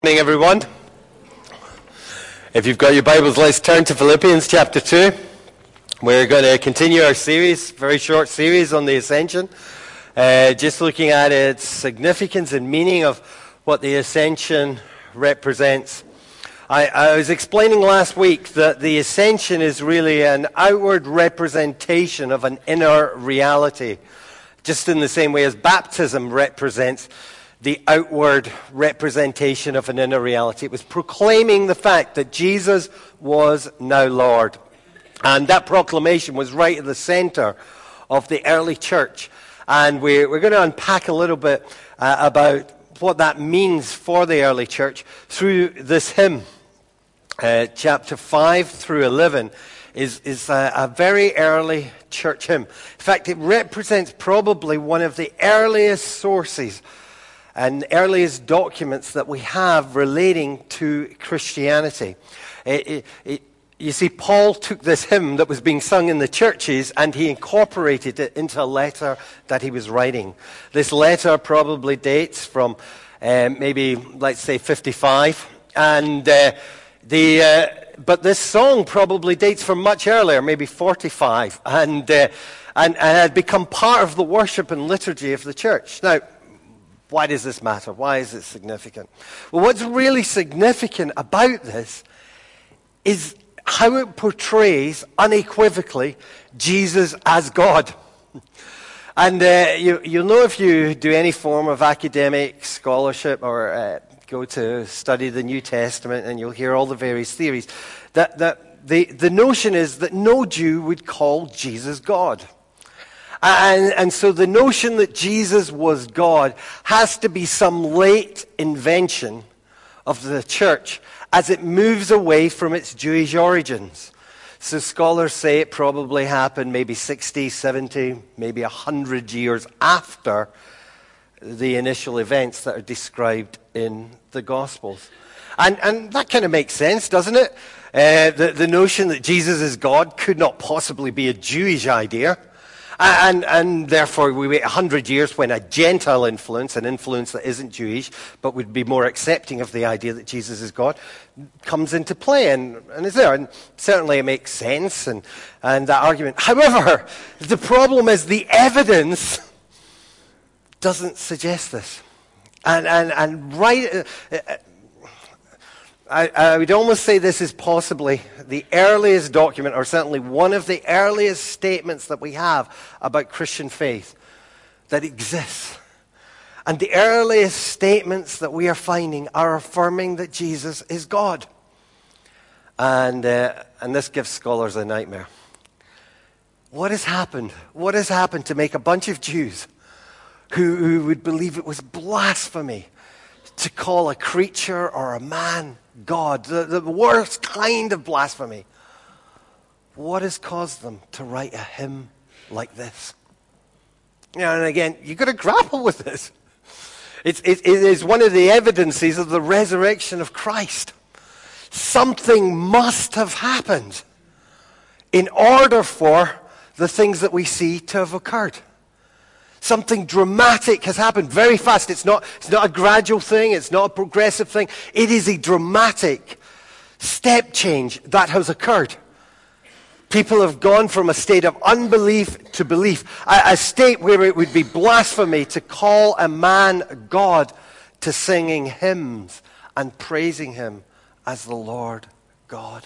Good morning, everyone. If you've got your Bibles, let's turn to Philippians chapter 2. We're going to continue our series, very short series on the Ascension, just looking at its significance and meaning of what the Ascension represents. I was explaining last week that the Ascension is really an outward representation of an inner reality, just in the same way as baptism represents the outward representation of an inner reality. It was proclaiming the fact that Jesus was now Lord. And that proclamation was right at the center of the early church. And we're going to unpack a little bit about what that means for the early church through this hymn. Chapter 5 through 11 is a very early church hymn. In fact, it represents probably one of the earliest sources and earliest documents that we have relating to Christianity. You see, Paul took this hymn that was being sung in the churches and he incorporated it into a letter that he was writing. This letter probably dates from maybe, let's say, 55. But this song probably dates from much earlier, maybe 45, and had become part of the worship and liturgy of the church. Now, why does this matter? Why is it significant? Well, what's really significant about this is how it portrays unequivocally Jesus as God. And you'll know if you do any form of academic scholarship or go to study the New Testament, and you'll hear all the various theories, that the notion is that no Jew would call Jesus God. And so the notion that Jesus was God has to be some late invention of the church as it moves away from its Jewish origins. So scholars say it probably happened maybe 60, 70, maybe 100 years after the initial events that are described in the Gospels. And that kind of makes sense, doesn't it? The notion that Jesus is God could not possibly be a Jewish idea. And therefore, we wait 100 years when a Gentile influence, an influence that isn't Jewish, but would be more accepting of the idea that Jesus is God, comes into play and is there. And certainly it makes sense, and that argument. However, the problem is the evidence doesn't suggest this. I would almost say this is possibly the earliest document, or certainly one of the earliest statements that we have about Christian faith that exists. And the earliest statements that we are finding are affirming that Jesus is God. And this gives scholars a nightmare. What has happened? What has happened to make a bunch of Jews who would believe it was blasphemy to call a creature or a man God, the worst kind of blasphemy? What has caused them to write a hymn like this? And again, you've got to grapple with this. It is one of the evidences of the resurrection of Christ. Something must have happened in order for the things that we see to have occurred. Something dramatic has happened very fast. It's not a gradual thing. It's not a progressive thing. It is a dramatic step change that has occurred. People have gone from a state of unbelief to belief, a state where it would be blasphemy to call a man God, to singing hymns and praising him as the Lord God.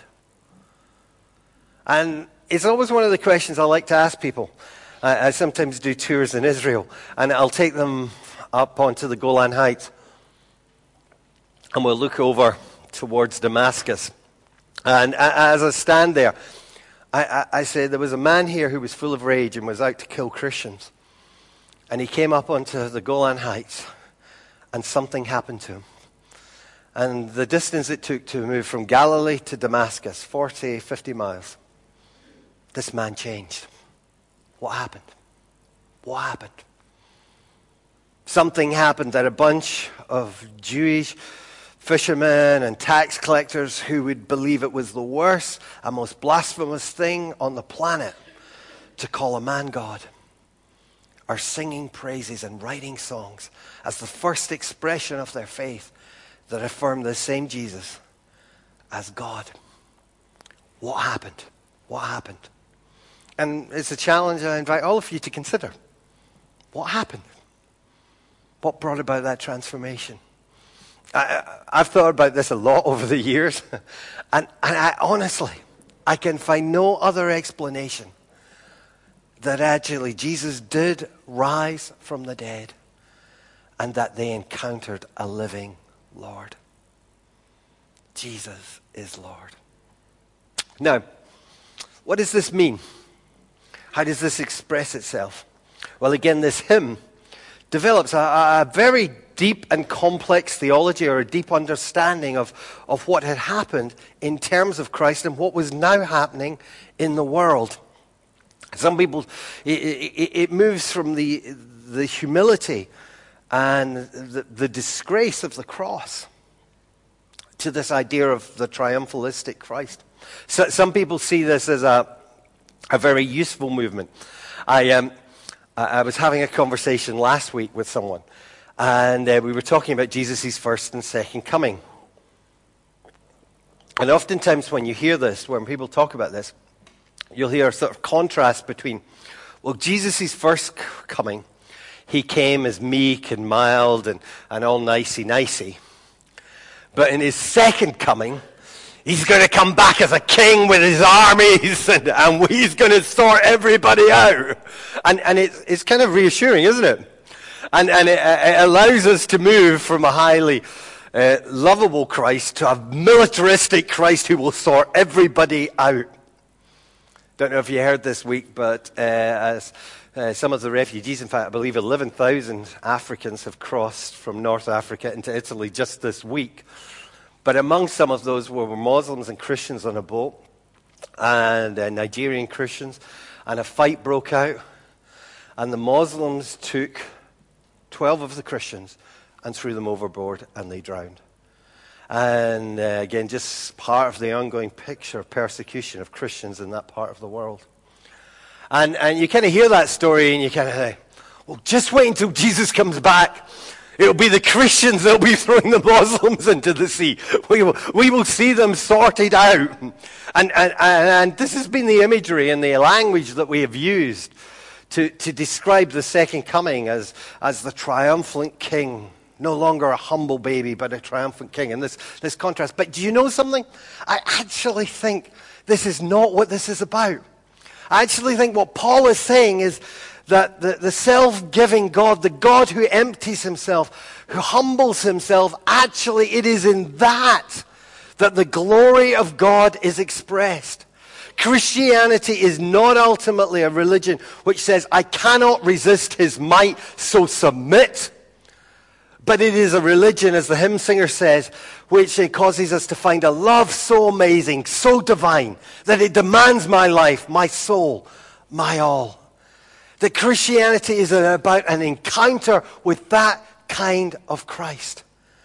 And it's always one of the questions I like to ask people. I sometimes do tours in Israel, and I'll take them up onto the Golan Heights, and we'll look over towards Damascus. And as I stand there, I say, there was a man here who was full of rage and was out to kill Christians. And he came up onto the Golan Heights, and something happened to him. And the distance it took to move from Galilee to Damascus, 40, 50 miles, this man changed. What happened? What happened? Something happened that a bunch of Jewish fishermen and tax collectors who would believe it was the worst and most blasphemous thing on the planet to call a man God are singing praises and writing songs as the first expression of their faith that affirm the same Jesus as God. What happened? What happened? And it's a challenge I invite all of you to consider. What happened? What brought about that transformation? I've thought about this a lot over the years, and I honestly, I can find no other explanation that actually Jesus did rise from the dead and that they encountered a living Lord. Jesus is Lord. Now, what does this mean? How does this express itself? Well, again, this hymn develops a very deep and complex theology, or a deep understanding of what had happened in terms of Christ and what was now happening in the world. Some people, it moves from the humility and the disgrace of the cross to this idea of the triumphalistic Christ. So some people see this as a very useful movement. I was having a conversation last week with someone, and we were talking about Jesus' first and second coming. And oftentimes when you hear this, when people talk about this, you'll hear a sort of contrast between, well, Jesus' first coming, he came as meek and mild and all nicey-nicey. But in his second coming, he's going to come back as a king with his armies, and he's going to sort everybody out. And it's kind of reassuring, isn't it? And it allows us to move from a highly lovable Christ to a militaristic Christ who will sort everybody out. Don't know if you heard this week, but as some of the refugees, in fact, I believe 11,000 Africans have crossed from North Africa into Italy just this week. But among some of those were Muslims and Christians on a boat, and Nigerian Christians, and a fight broke out, and the Muslims took 12 of the Christians and threw them overboard, and they drowned. And again, just part of the ongoing picture of persecution of Christians in that part of the world. And you kind of hear that story and you kind of say, well, just wait until Jesus comes back. It'll be the Christians that'll be throwing the Muslims into the sea. We will see them sorted out. And this has been the imagery and the language that we have used to describe the second coming as the triumphant king. No longer a humble baby, but a triumphant king. And this contrast. But do you know something? I actually think this is not what this is about. I actually think what Paul is saying is that the self-giving God, the God who empties himself, who humbles himself, actually it is in that the glory of God is expressed. Christianity is not ultimately a religion which says, I cannot resist his might, so submit. But it is a religion, as the hymn singer says, which causes us to find a love so amazing, so divine, that it demands my life, my soul, my all. That Christianity is about an encounter with that kind of Christ.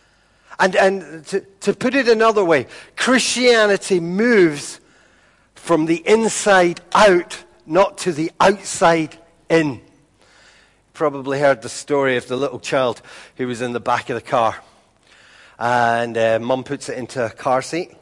And to put it another way, Christianity moves from the inside out, not to the outside in. Probably heard the story of the little child who was in the back of the car, and mum puts it into a car seat,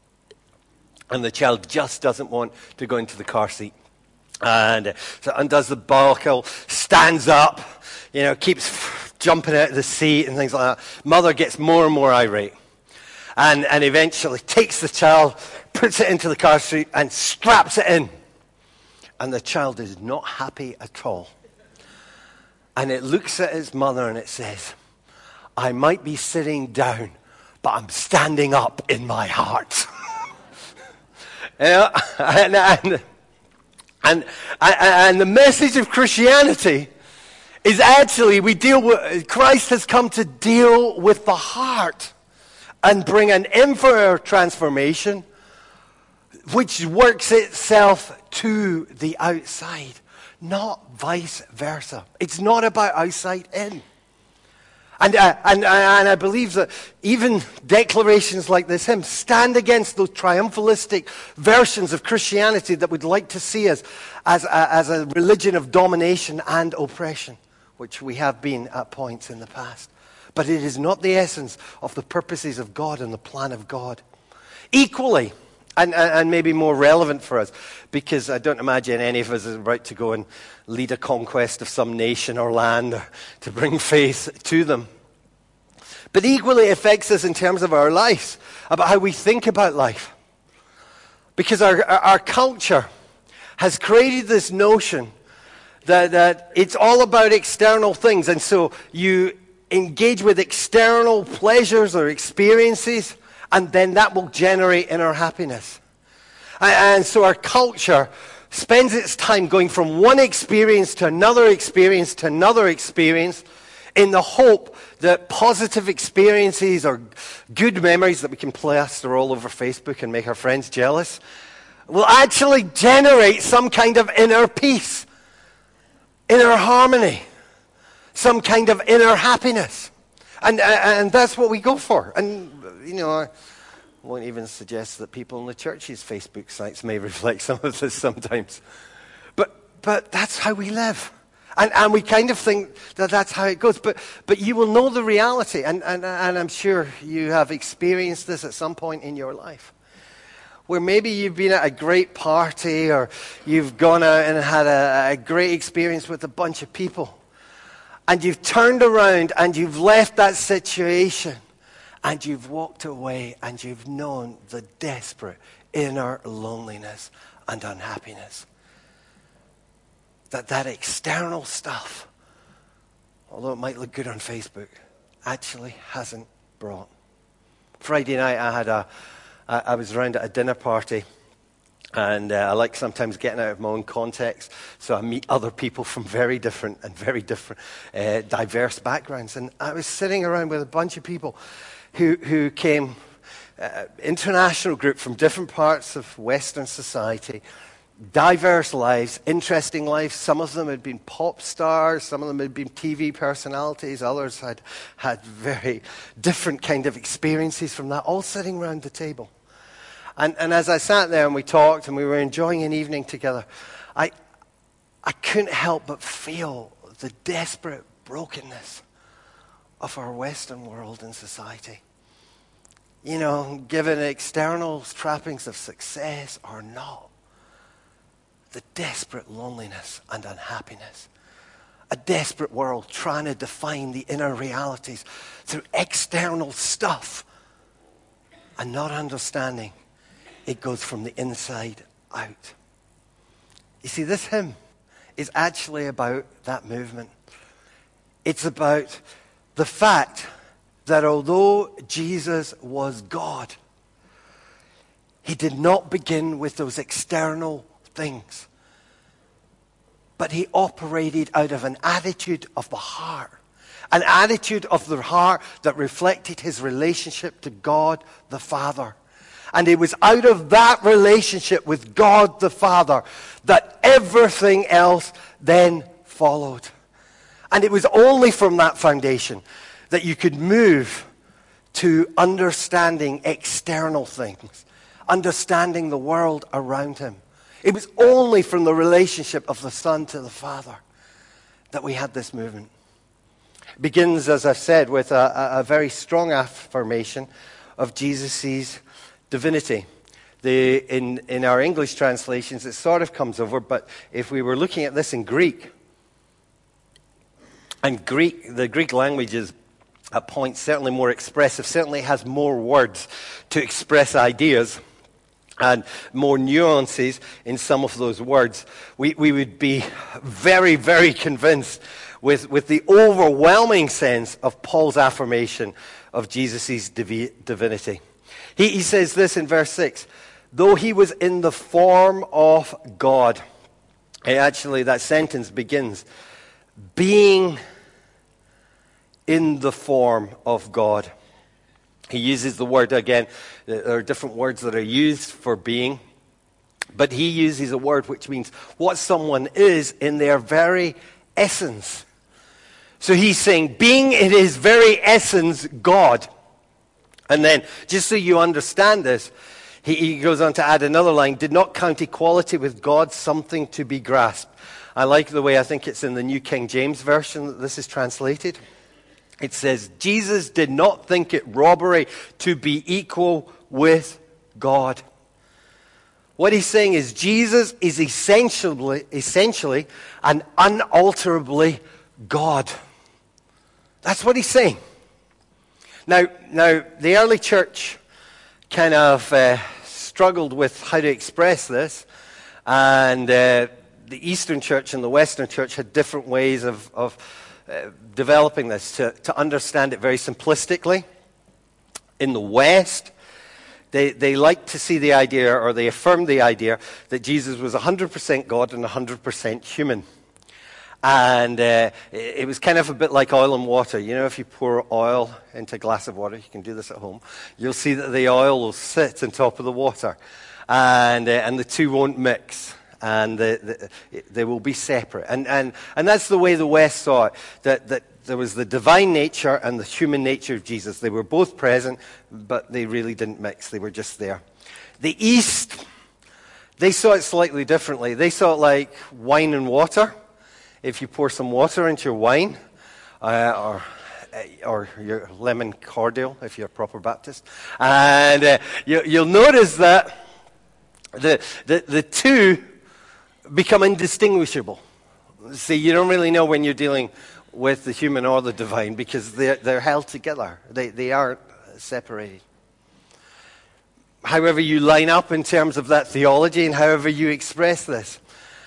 and the child just doesn't want to go into the car seat, and so undoes the buckle, stands up, keeps jumping out of the seat and things like that. Mother gets more and more irate, and eventually takes the child, puts it into the car seat, and straps it in, and the child is not happy at all. And it looks at its mother and it says, I might be sitting down, but I'm standing up in my heart. And the message of Christianity is actually Christ has come to deal with the heart and bring an inward transformation which works itself to the outside. Not vice versa. It's not about outside in. And I believe that even declarations like this hymn stand against those triumphalistic versions of Christianity that we'd like to see as a religion of domination and oppression, which we have been at points in the past. but it is not the essence of the purposes of God and the plan of God. Equally, and maybe more relevant for us, because I don't imagine any of us is about to go and lead a conquest of some nation or land or to bring faith to them. But equally it affects us in terms of our lives, about how we think about life. Because our culture has created this notion that it's all about external things. And so you engage with external pleasures or experiences, and then that will generate inner happiness. And so our culture spends its time going from one experience to another experience to another experience in the hope that positive experiences or good memories that we can plaster all over Facebook and make our friends jealous will actually generate some kind of inner peace, inner harmony, some kind of inner happiness. And that's what we go for. And, I won't even suggest that people in the church's Facebook sites may reflect some of this sometimes. But that's how we live. And we kind of think that that's how it goes. But you will know the reality. And I'm sure you have experienced this at some point in your life, where maybe you've been at a great party or you've gone out and had a great experience with a bunch of people. And you've turned around and you've left that situation and you've walked away and you've known the desperate inner loneliness and unhappiness that external stuff, although it might look good on Facebook, actually hasn't brought. Friday night I was around at a dinner party, and I like sometimes getting out of my own context, so I meet other people from very different diverse backgrounds. And I was sitting around with a bunch of people who came, international group from different parts of Western society, diverse lives, interesting lives. Some of them had been pop stars, some of them had been TV personalities, others had very different kind of experiences from that, all sitting around the table. And as I sat there and we talked and we were enjoying an evening together, I couldn't help but feel the desperate brokenness of our Western world and society. Given external trappings of success or not, the desperate loneliness and unhappiness. A desperate world trying to define the inner realities through external stuff and not understanding it goes from the inside out. You see, this hymn is actually about that movement. It's about the fact that although Jesus was God, he did not begin with those external things, but he operated out of an attitude of the heart, an attitude of the heart that reflected his relationship to God the Father. And it was out of that relationship with God the Father that everything else then followed. And it was only from that foundation that you could move to understanding external things, understanding the world around him. It was only from the relationship of the Son to the Father that we had this movement. It begins, as I've said, with a very strong affirmation of Jesus' divinity. In our English translations, it sort of comes over, but if we were looking at this in Greek, and the Greek language is at points certainly more expressive, certainly has more words to express ideas and more nuances in some of those words, we would be very, very convinced with the overwhelming sense of Paul's affirmation of Jesus' divinity. He says this in verse 6, though he was in the form of God. Actually, that sentence begins, being in the form of God. He uses the word again. There are different words that are used for being, but he uses a word which means what someone is in their very essence. So he's saying, being in his very essence, God. And then, just so you understand this, he goes on to add another line, did not count equality with God something to be grasped. I like the way I think it's in the New King James Version that this is translated. It says, Jesus did not think it robbery to be equal with God. What he's saying is Jesus is essentially and unalterably God. That's what he's saying. Now, the early church kind of struggled with how to express this, and the Eastern church and the Western church had different ways of developing this to understand it very simplistically. In the West, they like to see the idea, or they affirmed the idea, that Jesus was 100% God and 100% human. And it was kind of a bit like oil and water. You know, if you pour oil into a glass of water, you can do this at home, you'll see that the oil will sit on top of the water. And the two won't mix. And they will be separate. And that's the way the West saw it, that there was the divine nature and the human nature of Jesus. They were both present, but they really didn't mix. They were just there. The East, they saw it slightly differently. They saw it like wine and water. If you pour some water into your wine, or your lemon cordial, if you're a proper Baptist, and you'll notice that the two become indistinguishable. See, you don't really know when you're dealing with the human or the divine, because they're held together. They aren't separated. However you line up in terms of that theology and however you express this,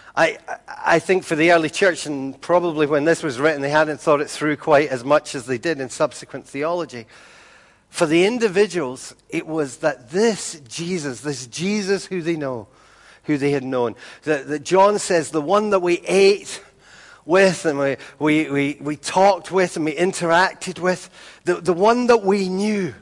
I think for the early church, and probably when this was written, they hadn't thought it through quite as much as they did in subsequent theology. For the individuals, it was that this Jesus who they know, who they had known, that John says, the one that we ate with and we talked with and we interacted with, the one that we knew,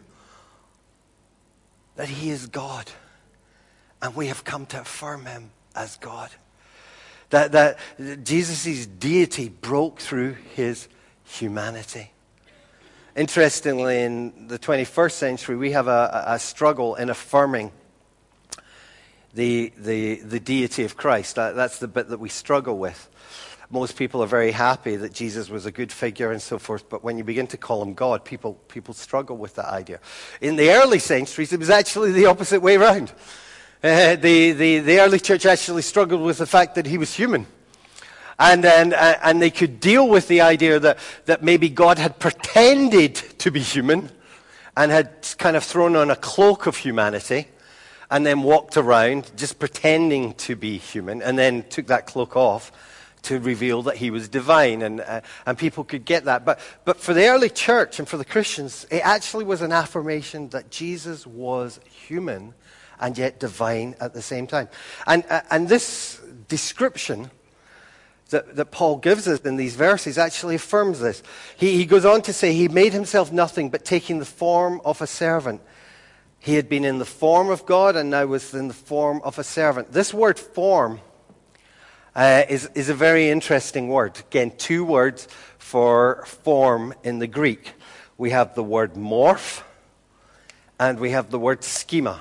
that he is God. And we have come to affirm him as God. That Jesus' deity broke through his humanity. Interestingly, in the 21st century, we have a struggle in affirming the deity of Christ. That's the bit that we struggle with. Most people are very happy that Jesus was a good figure and so forth, but when you begin to call him God, people struggle with that idea. In the early centuries, it was actually the opposite way around. The early church actually struggled with the fact that he was human. And they could deal with the idea that maybe God had pretended to be human and had kind of thrown on a cloak of humanity and then walked around just pretending to be human and then took that cloak off to reveal that he was divine. And people could get that. But for the early church and for the Christians, it actually was an affirmation that Jesus was human and yet divine at the same time. And this description that Paul gives us in these verses actually affirms this. He goes on to say, he made himself nothing, but taking the form of a servant. He had been in the form of God and now was in the form of a servant. This word form is a very interesting word. Again, two words for form in the Greek. We have the word morph and we have the word schema.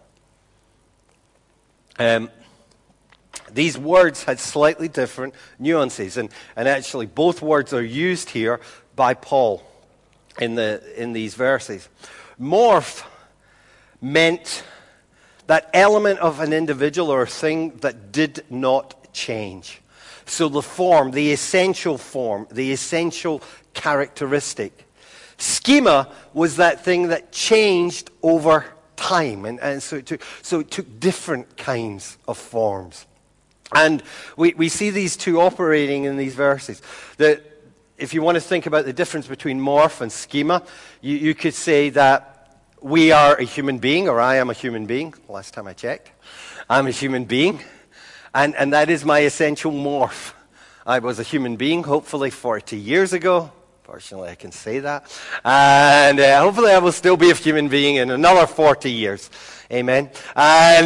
These words had slightly different nuances, and actually both words are used here by Paul in these verses. Morph meant that element of an individual or a thing that did not change. So the form, the essential characteristic. Schema was that thing that changed over time, and so it took different kinds of forms. And we see these two operating in these verses. That if you want to think about the difference between morph and schema, you could say that we are a human being, or I am a human being. Last time I checked, I'm a human being, and that is my essential morph. I was a human being, hopefully 40 years ago. Fortunately, I can say that. And hopefully I will still be a human being in another 40 years. Amen. And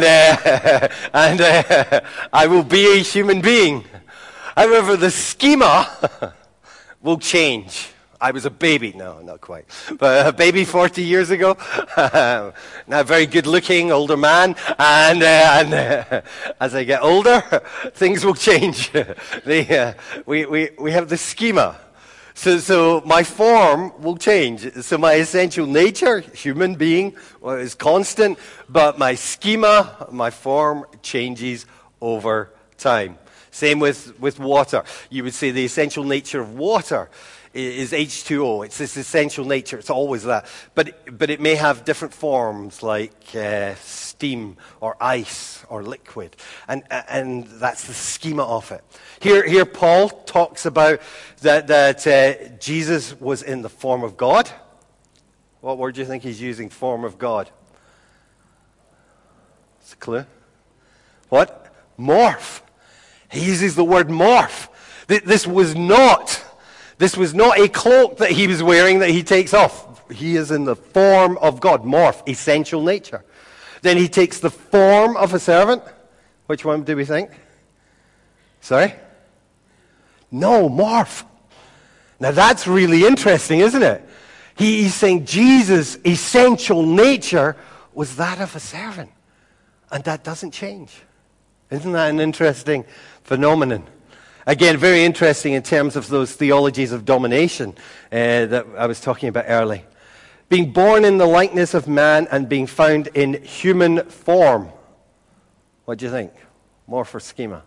I will be a human being. However, the schema will change. I was a baby. No, not quite. But a baby 40 years ago. Now a very good-looking older man. And as I get older, things will change. We have the schema. So my form will change. So my essential nature, human being, is constant, but my schema, my form changes over time. Same with water. You would say the essential nature of water is H2O. It's this essential nature. It's always that. But it may have different forms like steam or ice or liquid. And that's the schema of it. Here Paul talks about that Jesus was in the form of God. What word do you think he's using, form of God? It's a clue. What? Morph. He uses the word morph. This was not a cloak that he was wearing that he takes off. He is in the form of God. Morph, essential nature. Then he takes the form of a servant. Which one do we think? Sorry? No, morph. Now that's really interesting, isn't it? He's saying Jesus' essential nature was that of a servant. And that doesn't change. Isn't that an interesting phenomenon? Again, very interesting in terms of those theologies of domination that I was talking about earlier. Being born in the likeness of man and being found in human form. What do you think? Morph or schema?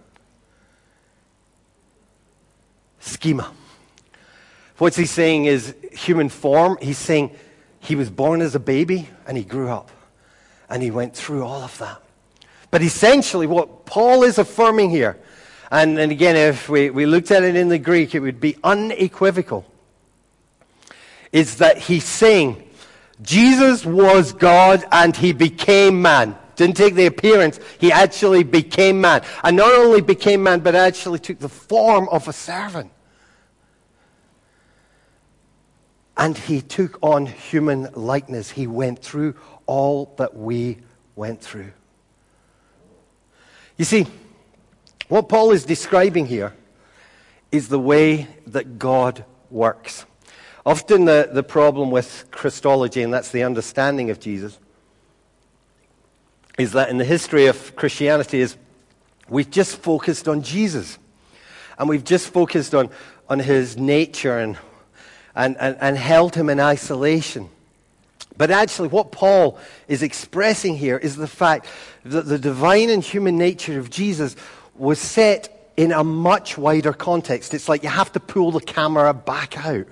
Schema. What's he saying is human form. He's saying he was born as a baby and he grew up. And he went through all of that. But essentially what Paul is affirming here, and again, if we looked at it in the Greek, it would be unequivocal, is that he's saying Jesus was God and he became man. Didn't take the appearance, he actually became man. And not only became man, but actually took the form of a servant. And he took on human likeness. He went through all that we went through. You see, what Paul is describing here is the way that God works. Often the problem with Christology, and that's the understanding of Jesus, is that in the history of Christianity is we've just focused on Jesus. And we've just focused on his nature and held him in isolation. But actually what Paul is expressing here is the fact that the divine and human nature of Jesus was set in a much wider context. It's like you have to pull the camera back out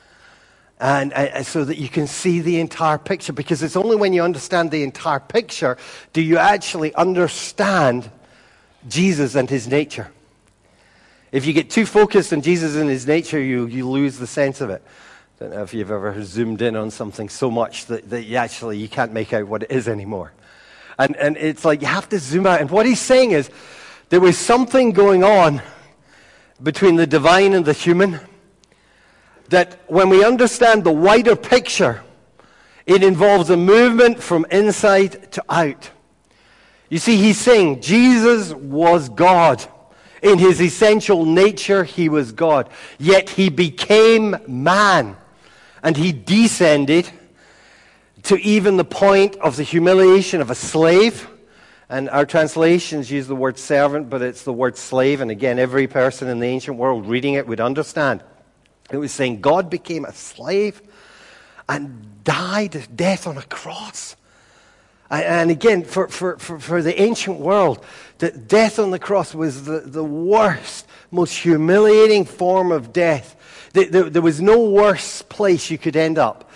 and so that you can see the entire picture. Because it's only when you understand the entire picture do you actually understand Jesus and his nature. If you get too focused on Jesus and his nature, you lose the sense of it. I don't know if you've ever zoomed in on something so much that you can't make out what it is anymore. And it's like you have to zoom out. And what he's saying is there was something going on between the divine and the human that when we understand the wider picture, it involves a movement from inside to out. You see, he's saying Jesus was God. In his essential nature, he was God. Yet he became man. And he descended to even the point of the humiliation of a slave. And our translations use the word servant, but it's the word slave. And again, every person in the ancient world reading it would understand. It was saying God became a slave and died death on a cross. And again, for the ancient world, that death on the cross was the worst, most humiliating form of death. There was no worse place you could end up.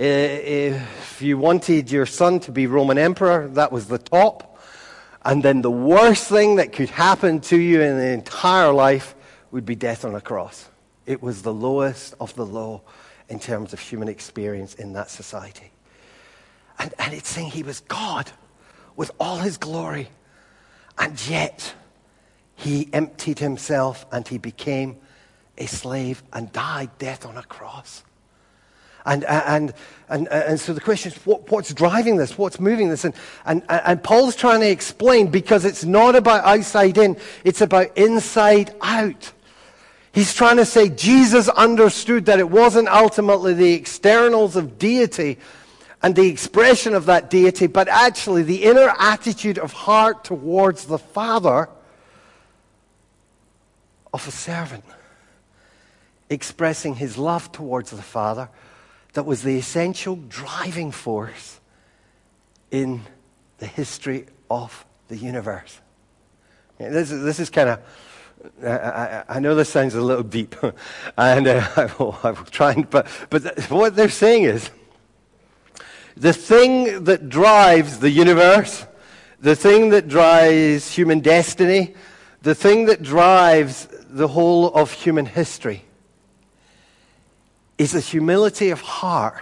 If you wanted your son to be Roman emperor, that was the top. And then the worst thing that could happen to you in the entire life would be death on a cross. It was the lowest of the low in terms of human experience in that society. And it's saying he was God with all his glory. And yet, he emptied himself and he became a slave and died death on a cross. And so the question is, what's driving this? What's moving this? And Paul's trying to explain, because it's not about outside in, it's about inside out. He's trying to say Jesus understood that it wasn't ultimately the externals of deity and the expression of that deity, but actually the inner attitude of heart towards the Father of a servant. expressing his love towards the Father that was the essential driving force in the history of the universe. This is kind of, I know this sounds a little deep, and I will try and, but what they're saying is, the thing that drives the universe, the thing that drives human destiny, the thing that drives the whole of human history is a humility of heart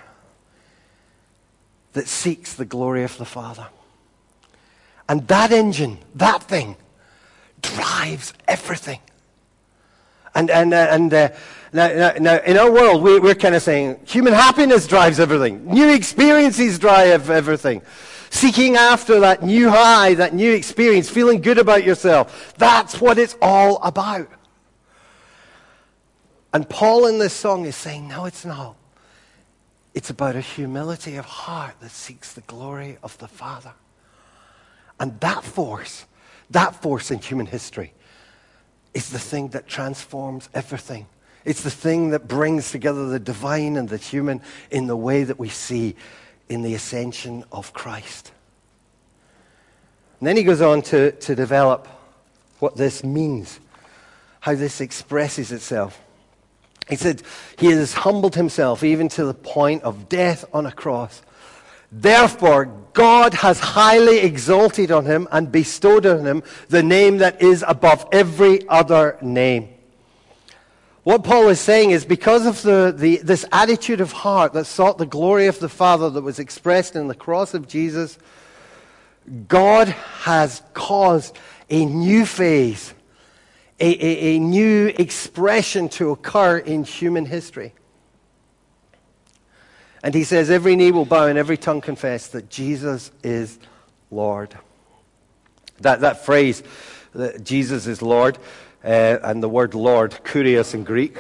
that seeks the glory of the Father. And that engine, that thing, drives everything. And now, in our world, we're kind of saying human happiness drives everything. New experiences drive everything. Seeking after that new high, that new experience, feeling good about yourself. That's what it's all about. And Paul in this song is saying, no, it's not. It's about a humility of heart that seeks the glory of the Father. And that force in human history is the thing that transforms everything. It's the thing that brings together the divine and the human in the way that we see in the ascension of Christ. And then he goes on to develop what this means, how this expresses itself. He said, he has humbled himself even to the point of death on a cross. Therefore, God has highly exalted on him and bestowed on him the name that is above every other name. What Paul is saying is because of this attitude of heart that sought the glory of the Father that was expressed in the cross of Jesus, God has caused a new phase, a new expression to occur in human history. And he says, every knee will bow and every tongue confess that Jesus is Lord. That phrase, that Jesus is Lord, and the word Lord, kurios in Greek,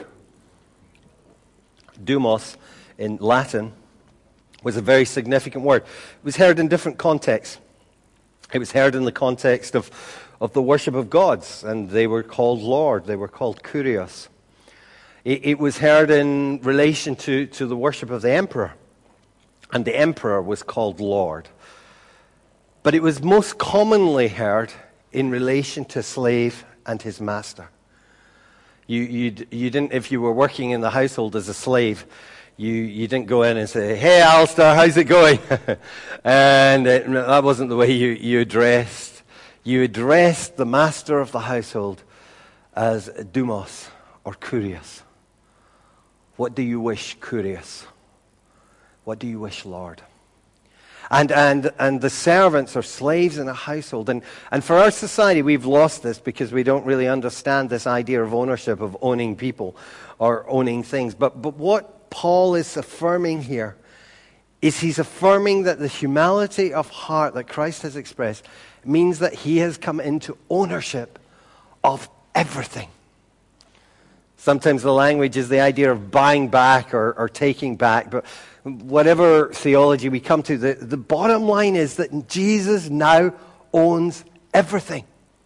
dumos in Latin, was a very significant word. It was heard in different contexts. It was heard in the context of the worship of gods, and they were called Lord. They were called kurios. It was heard in relation to the worship of the emperor, and the emperor was called Lord. But it was most commonly heard in relation to a slave and his master. You didn't, if you were working in the household as a slave, you didn't go in and say, "Hey, Alistair, how's it going?" And that wasn't the way you addressed. You addressed the master of the household as Dumos or Kurios. What do you wish, Kurios? What do you wish, Lord? And the servants or slaves in a household. And for our society, we've lost this because we don't really understand this idea of ownership, of owning people or owning things. But what Paul is affirming here is he's affirming that the humility of heart that Christ has expressed means that he has come into ownership of everything. Sometimes the language is the idea of buying back or taking back, but whatever theology we come to, the bottom line is that Jesus now owns everything.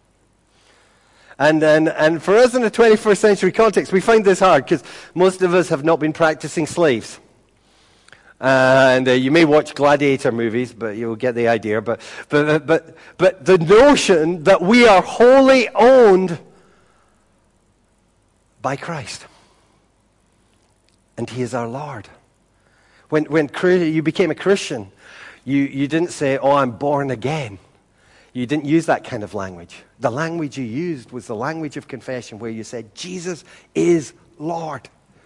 And for us in the 21st century context, we find this hard because most of us have not been practicing slaves. And you may watch gladiator movies, but you'll get the idea. But the notion that we are wholly owned by Christ, and he is our Lord. When you became a Christian, you didn't say, "Oh, I'm born again." You didn't use that kind of language. The language you used was the language of confession, where you said, "Jesus is Lord."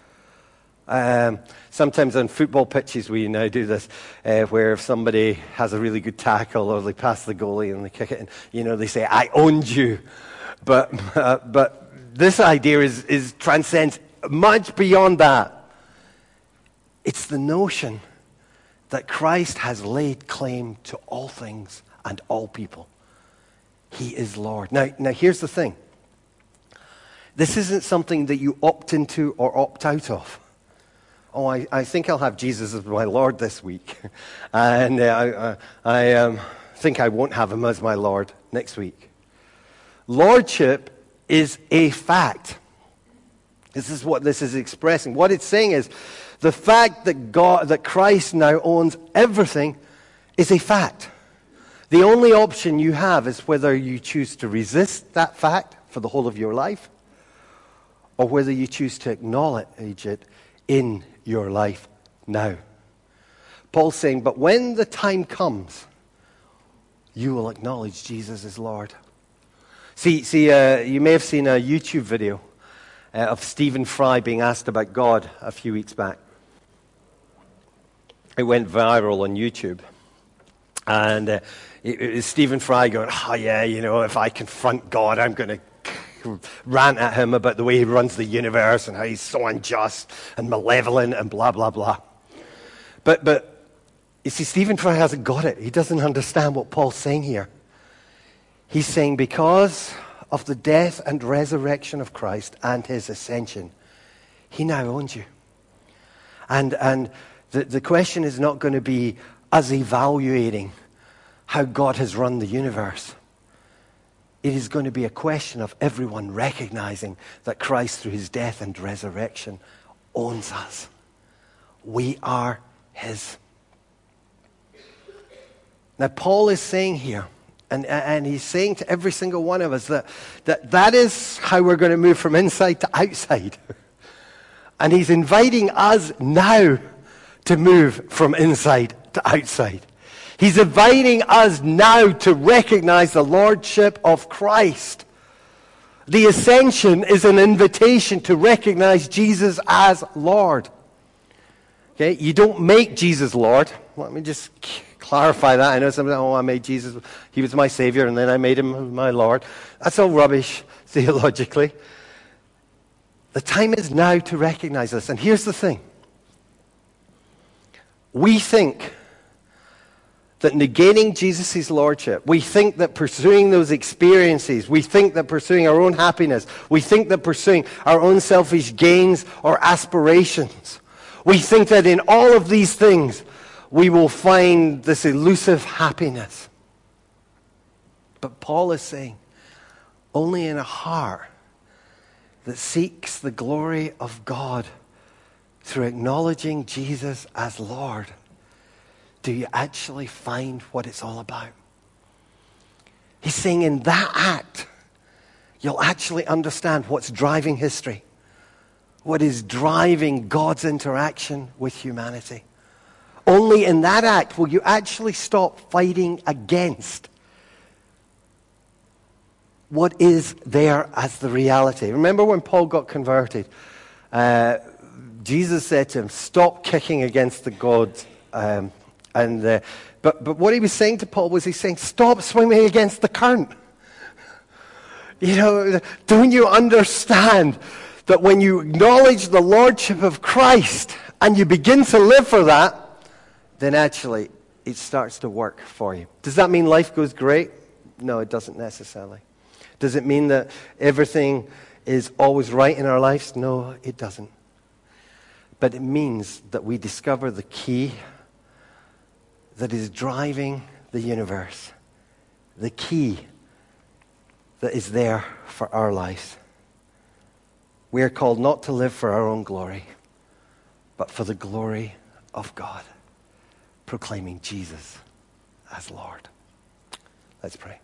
Sometimes on football pitches we now do this, where if somebody has a really good tackle or they pass the goalie and they kick it, and they say, "I owned you," but this idea is transcends much beyond that. It's the notion that Christ has laid claim to all things and all people. He is Lord. Now here's the thing. This isn't something that you opt into or opt out of. Oh, I think I'll have Jesus as my Lord this week. And I think I won't have him as my Lord next week. Lordship is a fact. This is what this is expressing. What it's saying is the fact that Christ now owns everything is a fact. The only option you have is whether you choose to resist that fact for the whole of your life or whether you choose to acknowledge it in your life now. Paul's saying, but when the time comes, you will acknowledge Jesus as Lord. See, you may have seen a YouTube video of Stephen Fry being asked about God a few weeks back. It went viral on YouTube. And it was Stephen Fry going, oh yeah, if I confront God, I'm going to rant at him about the way he runs the universe and how he's so unjust and malevolent and blah, blah, blah. But you see, Stephen Fry hasn't got it. He doesn't understand what Paul's saying here. He's saying because of the death and resurrection of Christ and his ascension, he now owns you. And the question is not going to be us evaluating how God has run the universe. It is going to be a question of everyone recognizing that Christ, through his death and resurrection, owns us. We are his. Now, Paul is saying here, and he's saying to every single one of us that is how we're going to move from inside to outside. And he's inviting us now to move from inside to outside. He's inviting us now to recognize the lordship of Christ. The ascension is an invitation to recognize Jesus as Lord. Okay, you don't make Jesus Lord. Let me just clarify that. I know somebody, I made Jesus, he was my Savior, and then I made him my Lord. That's all rubbish, theologically. The time is now to recognize this. And here's the thing. We think that negating Jesus' lordship, we think that pursuing those experiences, we think that pursuing our own happiness, we think that pursuing our own selfish gains or aspirations, we think that in all of these things we will find this elusive happiness. But Paul is saying, only in a heart that seeks the glory of God through acknowledging Jesus as Lord, do you actually find what it's all about? He's saying in that act, you'll actually understand what's driving history, what is driving God's interaction with humanity. Only in that act will you actually stop fighting against what is there as the reality. Remember when Paul got converted, Jesus said to him, stop kicking against the gods. But what he was saying to Paul was he's saying, stop swimming against the current. Don't you understand that when you acknowledge the lordship of Christ and you begin to live for that, then actually it starts to work for you. Does that mean life goes great? No, it doesn't necessarily. Does it mean that everything is always right in our lives? No, it doesn't. But it means that we discover the key that is driving the universe, the key that is there for our lives. We are called not to live for our own glory, but for the glory of God, proclaiming Jesus as Lord. Let's pray.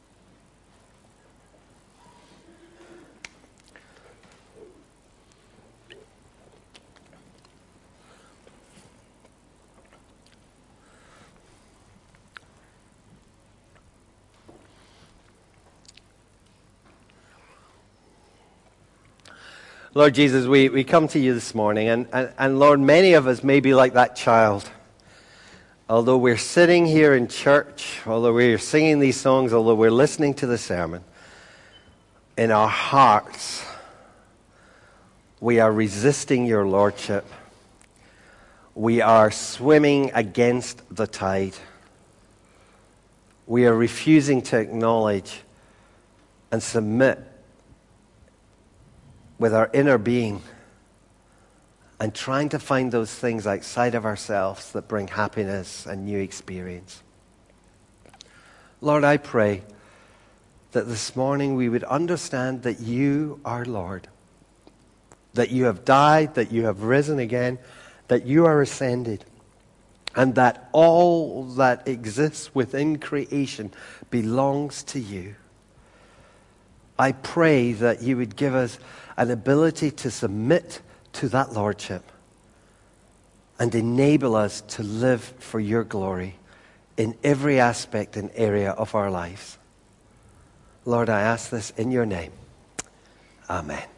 Lord Jesus, we come to you this morning, and Lord, many of us may be like that child. Although we're sitting here in church, although we're singing these songs, although we're listening to the sermon, in our hearts, we are resisting your lordship. We are swimming against the tide. We are refusing to acknowledge and submit with our inner being and trying to find those things outside of ourselves that bring happiness and new experience. Lord, I pray that this morning we would understand that you are Lord, that you have died, that you have risen again, that you are ascended, and that all that exists within creation belongs to you. I pray that you would give us an ability to submit to that lordship and enable us to live for your glory in every aspect and area of our lives. Lord, I ask this in your name. Amen.